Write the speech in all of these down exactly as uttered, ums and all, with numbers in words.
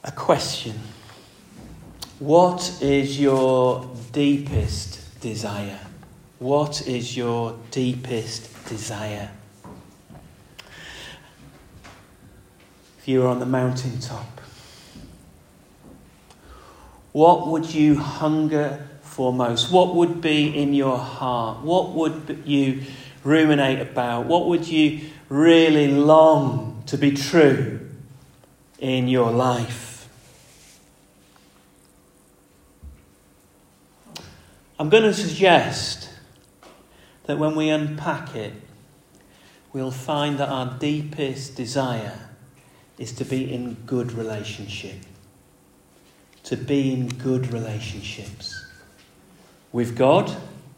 a question. What is your deepest desire? What is your deepest desire? If you were on the mountaintop, what would you hunger for most? What would be in your heart? What would you ruminate about? What would you really long to be true in your life? I'm going to suggest that when we unpack it, we'll find that our deepest desire is to be in good relationship. To be in good relationships. With God,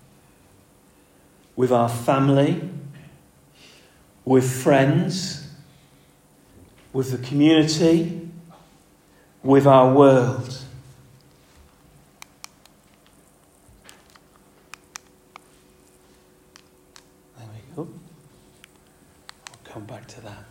with our family, with friends, with the community, with our world. There we go. I'll come back to that.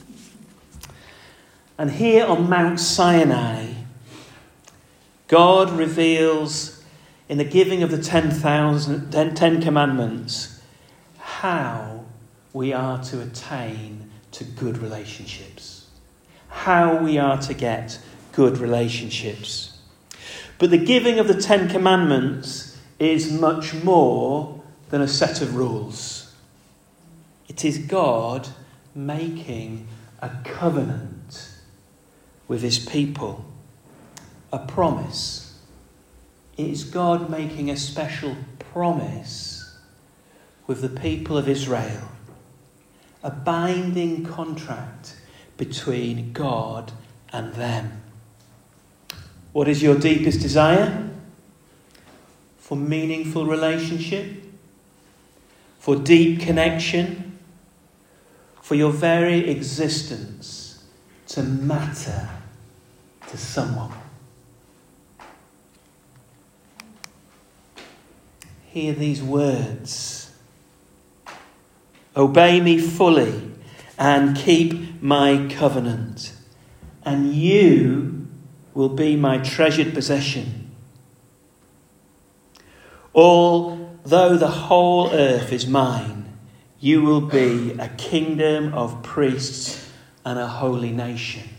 And here on Mount Sinai, God reveals in the giving of the ten, thousand, ten, ten commandments how we are to attain to good relationships. How we are to get good relationships. But the giving of the Ten Commandments is much more than a set of rules. It is God making a covenant with his people. A promise. It is God making a special promise with the people of Israel. A binding contract between God and them. What is your deepest desire? For meaningful relationship? For deep connection? For your very existence to matter to someone? Hear these words. Obey me fully and keep my covenant, and you will be my treasured possession. Although the whole earth is mine, you will be a kingdom of priests and a holy nation.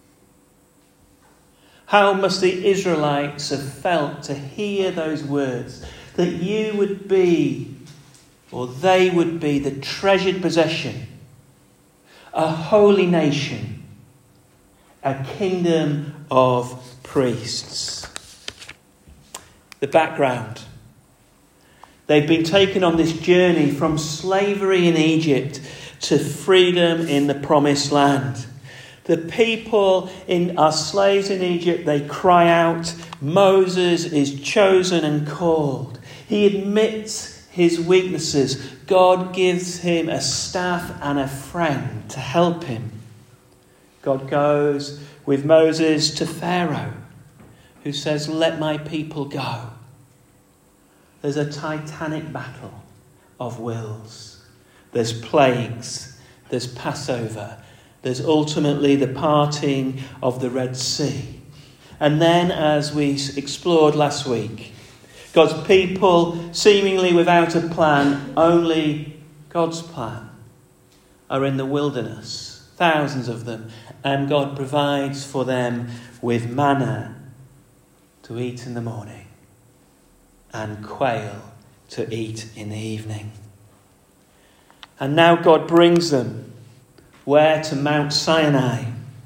How must the Israelites have felt to hear those words? That you would be, or they would be, the treasured possession, a holy nation, a kingdom of priests. The background. They've been taken on this journey from slavery in Egypt to freedom in the promised land. The people in, are slaves in Egypt. They cry out. Moses is chosen and called. He admits his weaknesses. God gives him a staff and a friend to help him. God goes with Moses to Pharaoh, who says, "Let my people go." There's a titanic battle of wills. There's plagues. There's Passover. There's ultimately the parting of the Red Sea. And then, as we explored last week, God's people, seemingly without a plan, only God's plan, are in the wilderness, thousands of them, and God provides for them with manna to eat in the morning and quail to eat in the evening. And now God brings them where? To Mount Sinai.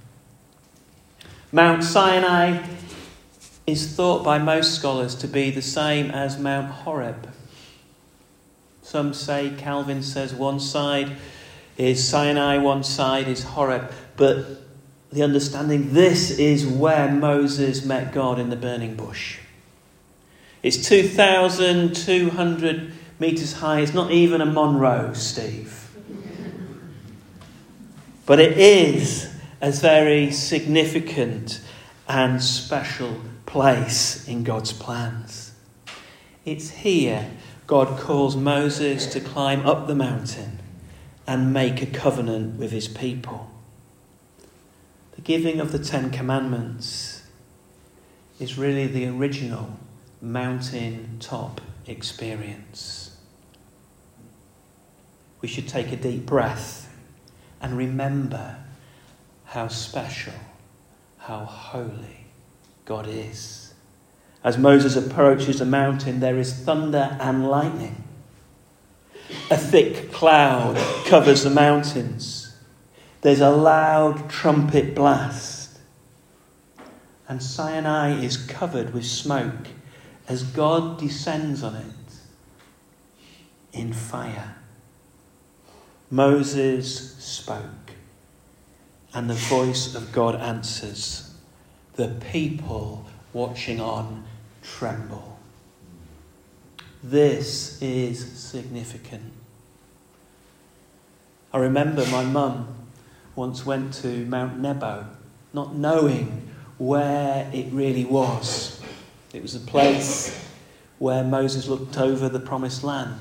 Mount Sinai is thought by most scholars to be the same as Mount Horeb. Some say, Calvin says, one side is Sinai, one side is Horeb. But the understanding, this is where Moses met God in the burning bush. It's two thousand two hundred metres high. It's not even a Monroe, Steve. But it is a very significant and special place in God's plans. It's here God calls Moses to climb up the mountain and make a covenant with his people. The giving of the Ten Commandments is really the original mountain-top experience. We should take a deep breath and remember how special, how holy God is. As Moses approaches the mountain, there is thunder and lightning. A thick cloud covers the mountains. There's a loud trumpet blast. And Sinai is covered with smoke as God descends on it in fire. Moses spoke, and the voice of God answers. The people watching on tremble. This is significant. I remember my mum once went to Mount Nebo, not knowing where it really was. It was a place where Moses looked over the promised land.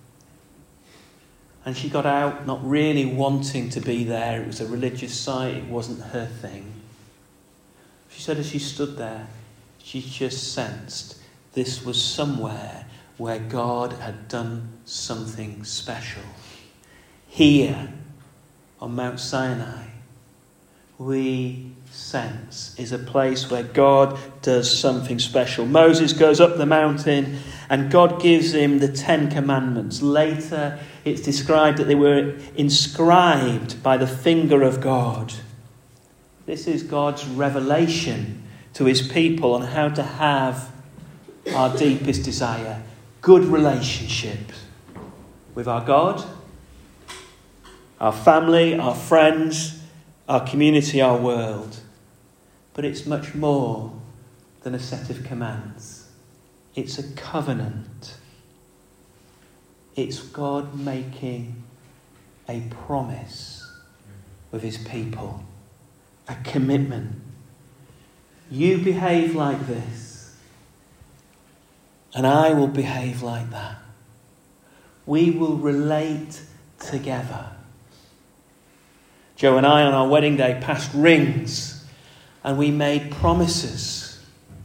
And she got out not really wanting to be there. It was a religious site. It wasn't her thing. She said as she stood there, she just sensed this was somewhere where God had done something special. Here, on Mount Sinai, we sense is a place where God does something special. Moses goes up the mountain and God gives him the Ten Commandments. Later, it's described that they were inscribed by the finger of God. This is God's revelation to his people on how to have our deepest desire, good relationships with our God, our family, our friends, our community, our world. But it's much more than a set of commands. It's a covenant. It's God making a promise with his people, a commitment. You behave like this, and I will behave like that. We will relate together. Joe and I on our wedding day passed rings and we made promises.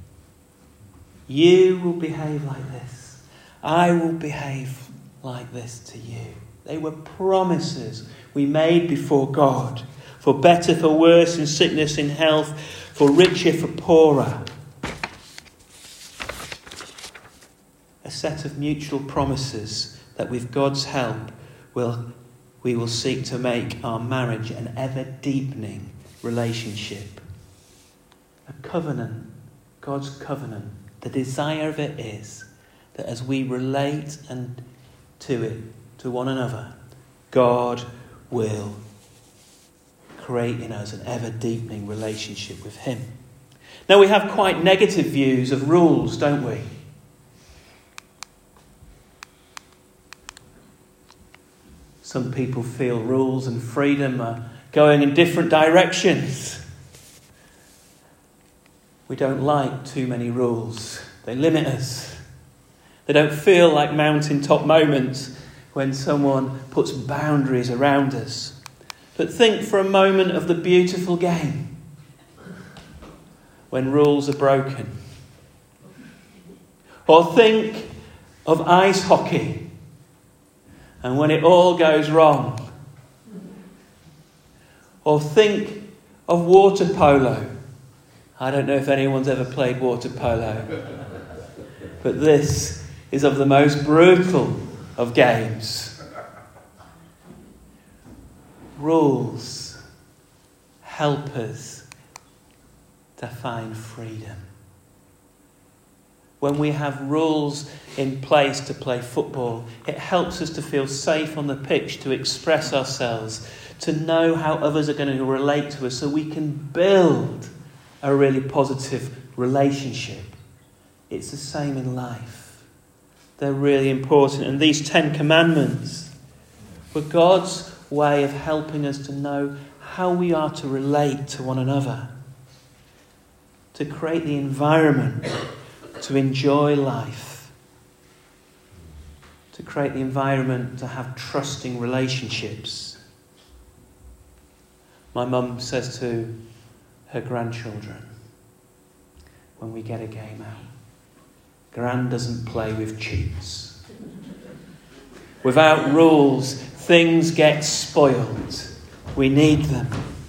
You will behave like this. I will behave like this to you. They were promises we made before God. For better, for worse, in sickness, in health, for richer, for poorer. A set of mutual promises that with God's help will we will seek to make our marriage an ever-deepening relationship. A covenant, God's covenant. The desire of it is that as we relate and to it, to one another, God will create in us an ever-deepening relationship with him. Now, we have quite negative views of rules, don't we? Some people feel rules and freedom are going in different directions. We don't like too many rules. They limit us. They don't feel like mountaintop moments when someone puts boundaries around us. But think for a moment of the beautiful game when rules are broken. Or think of ice hockey. And when it all goes wrong. Or think of water polo. I don't know if anyone's ever played water polo. But this is of the most brutal of games. Rules help us to find freedom. When we have rules in place to play football, it helps us to feel safe on the pitch, to express ourselves, to know how others are going to relate to us so we can build a really positive relationship. It's the same in life. They're really important. And these Ten Commandments were God's way of helping us to know how we are to relate to one another, to create the environment to enjoy life, to create the environment to have trusting relationships. My mum says to her grandchildren when we get a game out. Gran doesn't play with cheats. Without rules, things get spoiled. We need them.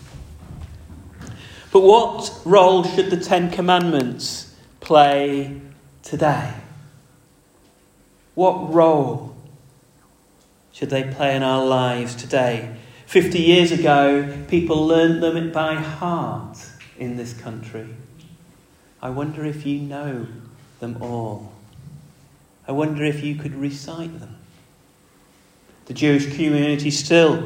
But what role should the Ten Commandments play today? What role should they play in our lives today? Fifty years ago, people learned them by heart in this country. I wonder if you know them all. I wonder if you could recite them. The Jewish community still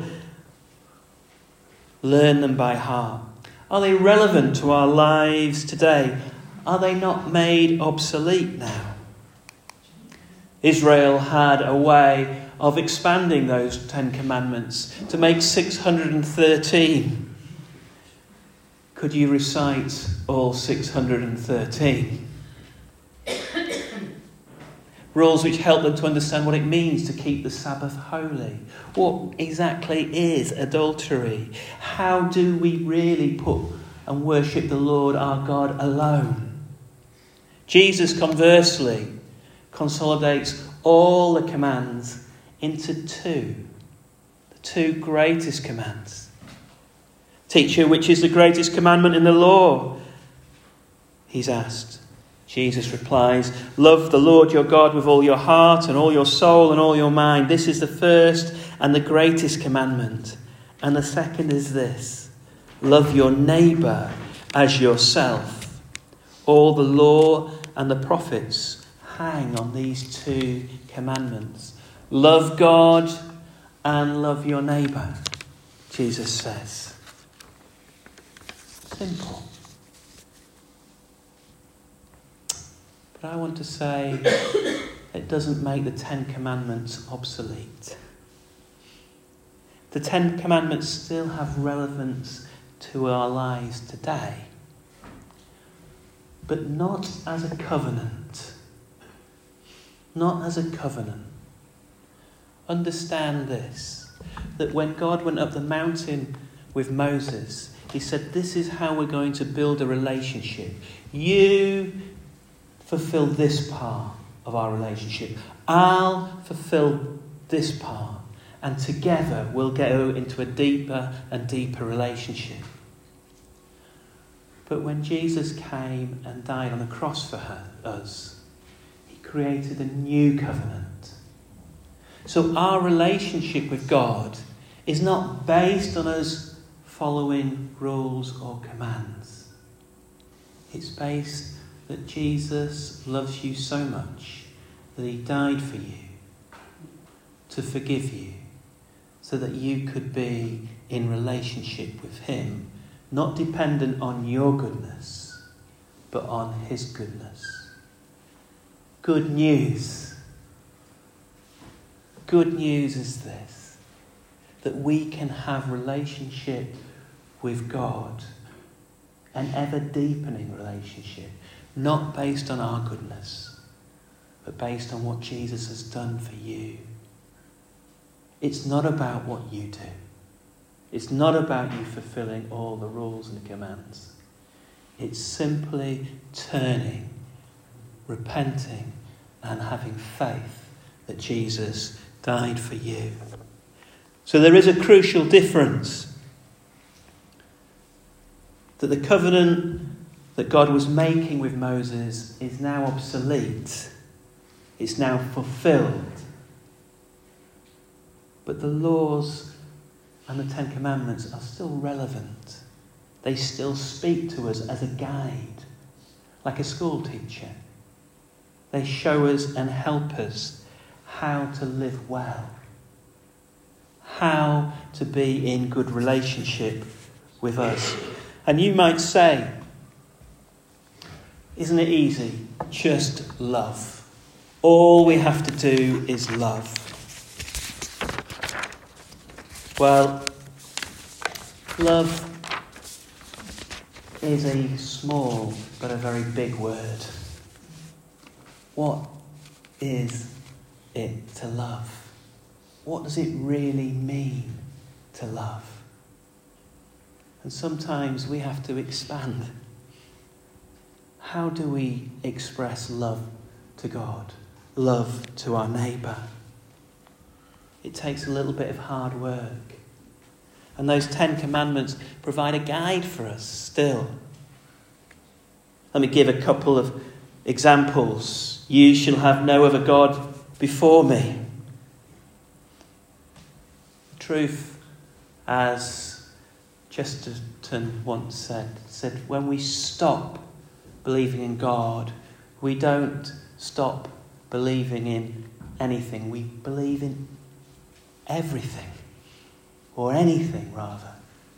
learn them by heart. Are they relevant to our lives today? Are they not made obsolete now? Israel had a way of expanding those Ten Commandments to make six hundred thirteen. Could you recite all six hundred thirteen? Rules which help them to understand what it means to keep the Sabbath holy. What exactly is adultery? How do we really put and worship the Lord our God alone? Jesus, conversely, consolidates all the commands into two. The two greatest commands. Teacher, which is the greatest commandment in the law? He's asked. Jesus replies, love the Lord your God with all your heart and all your soul and all your mind. This is the first and the greatest commandment. And the second is this, love your neighbour as yourself. All the law and the prophets hang on these two commandments. Love God and love your neighbour, Jesus says. Simple. But I want to say it doesn't make the Ten Commandments obsolete. The Ten Commandments still have relevance to our lives today, but not as a covenant. Not as a covenant. Understand this, that when God went up the mountain with Moses, he said, this is how we're going to build a relationship. You fulfill this part of our relationship. I'll fulfill this part. And together we'll go into a deeper and deeper relationship. But when Jesus came and died on the cross for her, us, he created a new covenant. So our relationship with God is not based on us following rules or commands. It's based that Jesus loves you so much that he died for you to forgive you so that you could be in relationship with him, not dependent on your goodness, but on his goodness. Good news. Good news is this, that we can have relationship with God, an ever deepening relationship, not based on our goodness, but based on what Jesus has done for you. It's not about what you do. It's not about you fulfilling all the rules and commands. It's simply turning, repenting, and having faith that Jesus died for you. So there is a crucial difference. That the covenant that God was making with Moses is now obsolete. It's now fulfilled. But the laws and the Ten Commandments are still relevant. They still speak to us as a guide, like a school teacher. They show us and help us how to live well, how to be in good relationship with us. And you might say, isn't it easy? Just love. All we have to do is love. Well, love is a small but a very big word. What is it to love? What does it really mean to love? And sometimes we have to expand. How do we express love to God? Love to our neighbour? It takes a little bit of hard work. And those Ten Commandments provide a guide for us still. Let me give a couple of examples. You shall have no other God before me. Truth, as Chesterton once said, said when we stop believing in God, we don't stop believing in anything. We believe in everything, or anything rather.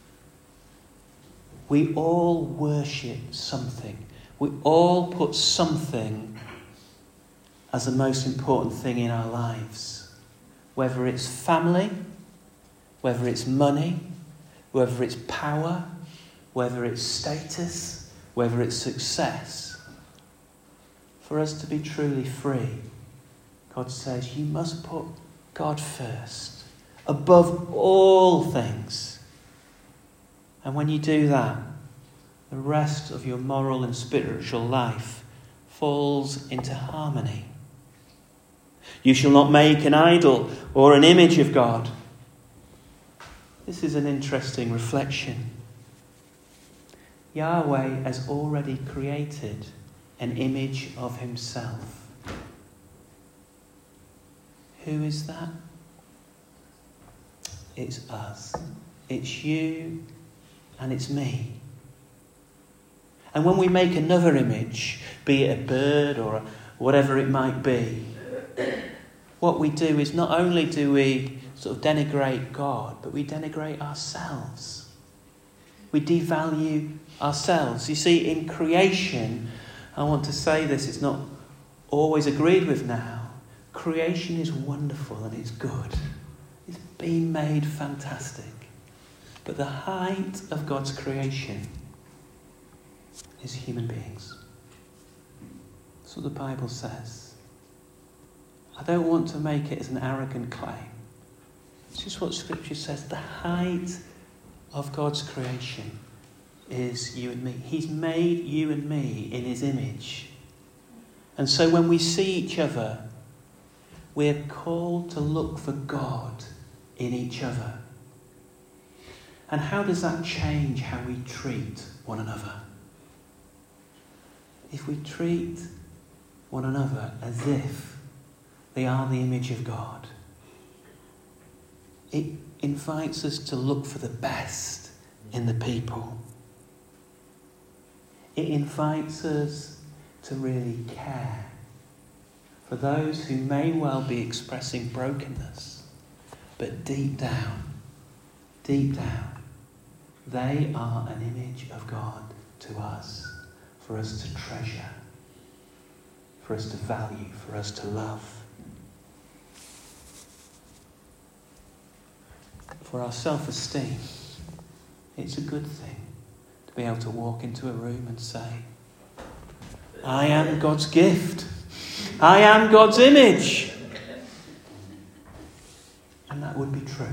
We all worship something. We all put something as the most important thing in our lives. Whether it's family, whether it's money, whether it's power, whether it's status, whether it's success. For us to be truly free, God says you must put God first, above all things. And when you do that, the rest of your moral and spiritual life falls into harmony. You shall not make an idol or an image of God. This is an interesting reflection. Yahweh has already created an image of himself. Who is that? It's us. It's you and it's me. And when we make another image, be it a bird or a, whatever it might be, what we do is not only do we sort of denigrate God, but we denigrate ourselves. We devalue ourselves. You see, in creation, I want to say this, it's not always agreed with now. Creation is wonderful and it's good. It's been made fantastic. But the height of God's creation is human beings. That's what the Bible says. I don't want to make it as an arrogant claim. It's just what Scripture says. The height of God's creation is you and me. He's made you and me in his image. And so when we see each other, we're called to look for God in each other. And how does that change how we treat one another? If we treat one another as if they are the image of God, it invites us to look for the best in the people. It invites us to really care for those who may well be expressing brokenness, but deep down, deep down, they are an image of God to us, for us to treasure, for us to value, for us to love. For our self-esteem, it's a good thing to be able to walk into a room and say, I am God's gift. I am God's image. And that would be true.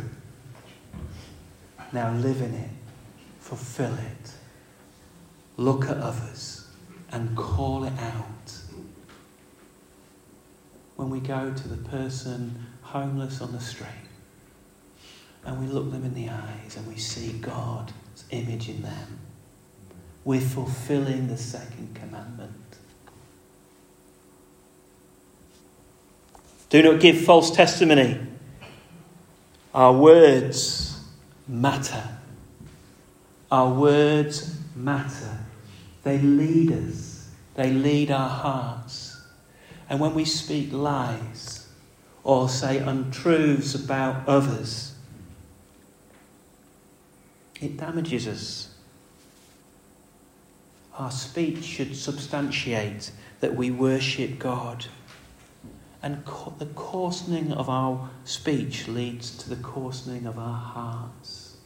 Now live in it. Fulfill it. Look at others and call it out. When we go to the person homeless on the street and we look them in the eyes and we see God's image in them, we're fulfilling the second commandment. Do not give false testimony. Our words matter. Our words matter. They lead us. They lead our hearts. And when we speak lies or say untruths about others, it damages us. Our speech should substantiate that we worship God. And co- the coarsening of our speech leads to the coarsening of our hearts.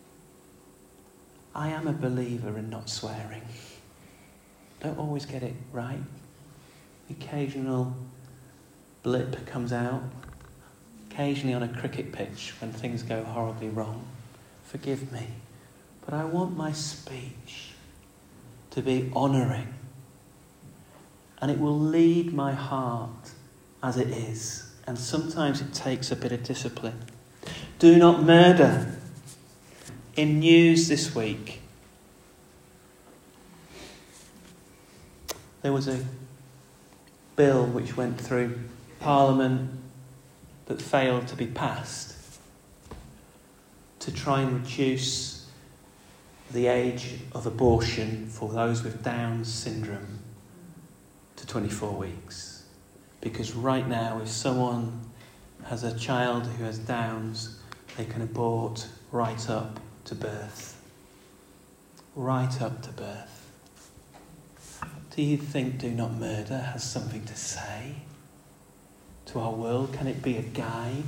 I am a believer in not swearing. Don't always get it right. The occasional blip comes out. Occasionally on a cricket pitch when things go horribly wrong. Forgive me. but I want my speech to be honouring. And it will lead my heart as it is. And sometimes it takes a bit of discipline. Do not murder. In news this week, there was a bill which went through Parliament that failed to be passed to try and reduce the age of abortion for those with Down syndrome to twenty-four weeks. Because right now, if someone has a child who has Downs, they can abort right up to birth. Right up to birth. Do you think Do Not Murder has something to say to our world? Can it be a guide?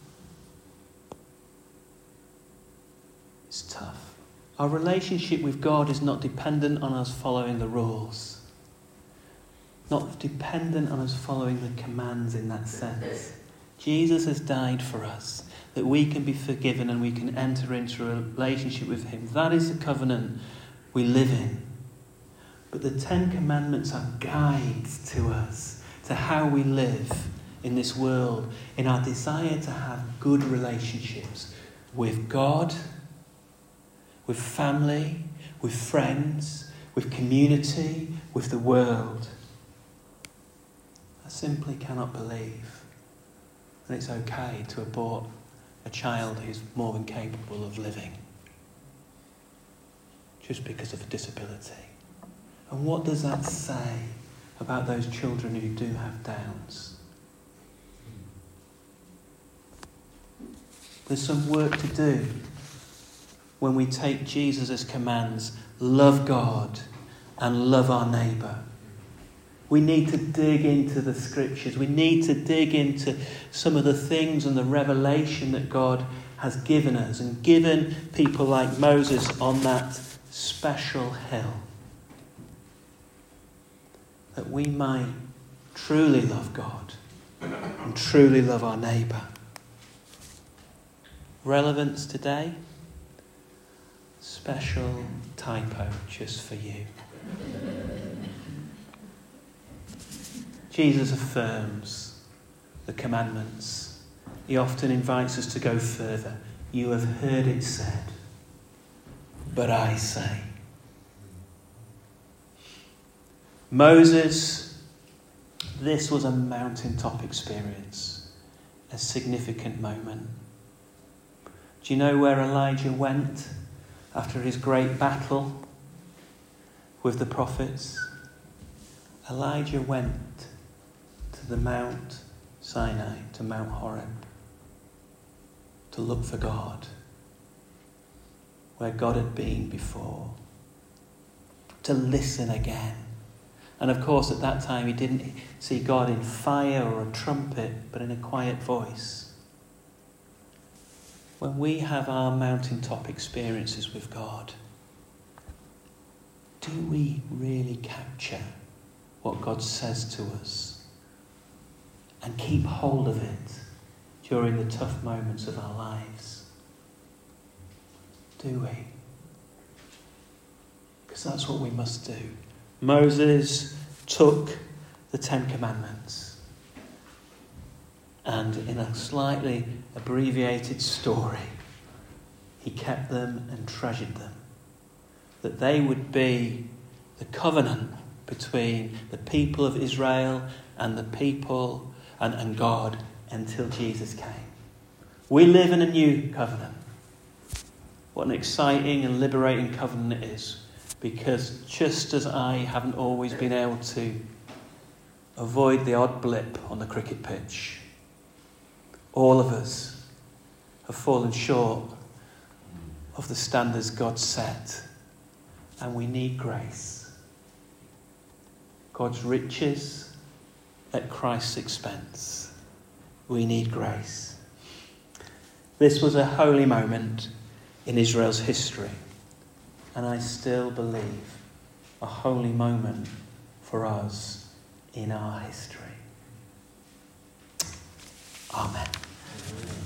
It's tough. Our relationship with God is not dependent on us following the rules. Not dependent on us following the commands in that sense. Jesus has died for us, that we can be forgiven and we can enter into a relationship with him. That is the covenant we live in. But the Ten Commandments are guides to us, to how we live in this world, in our desire to have good relationships with God, with family, with friends, with community, with the world. I simply cannot believe that it's okay to abort a child who's more than capable of living just because of a disability. And what does that say about those children who do have Downs? There's some work to do when we take Jesus' commands, love God and love our neighbour. We need to dig into the scriptures. We need to dig into some of the things and the revelation that God has given us and given people like Moses on that special hill. That we might truly love God and truly love our neighbour. Relevance today? Special typo just for you. Jesus affirms the commandments. He often invites us to go further. You have heard it said, but I say. Moses, this was a mountaintop experience, a significant moment. Do you know where Elijah went after his great battle with the prophets? Elijah went to the Mount Sinai, to Mount Horeb, to look for God, where God had been before, to listen again. And of course, at that time, he didn't see God in fire or a trumpet, but in a quiet voice. When we have our mountaintop experiences with God, do we really capture what God says to us and keep hold of it during the tough moments of our lives? Do we? Because that's what we must do. Moses took the Ten Commandments and in a slightly abbreviated story, he kept them and treasured them. That they would be the covenant between the people of Israel and the people and, and God until Jesus came. We live in a new covenant. What an exciting and liberating covenant it is. Because just as I haven't always been able to avoid the odd blip on the cricket pitch, all of us have fallen short of the standards God set. And we need grace. God's riches at Christ's expense. We need grace. This was a holy moment in Israel's history. And I still believe a holy moment for us in our history. Amen.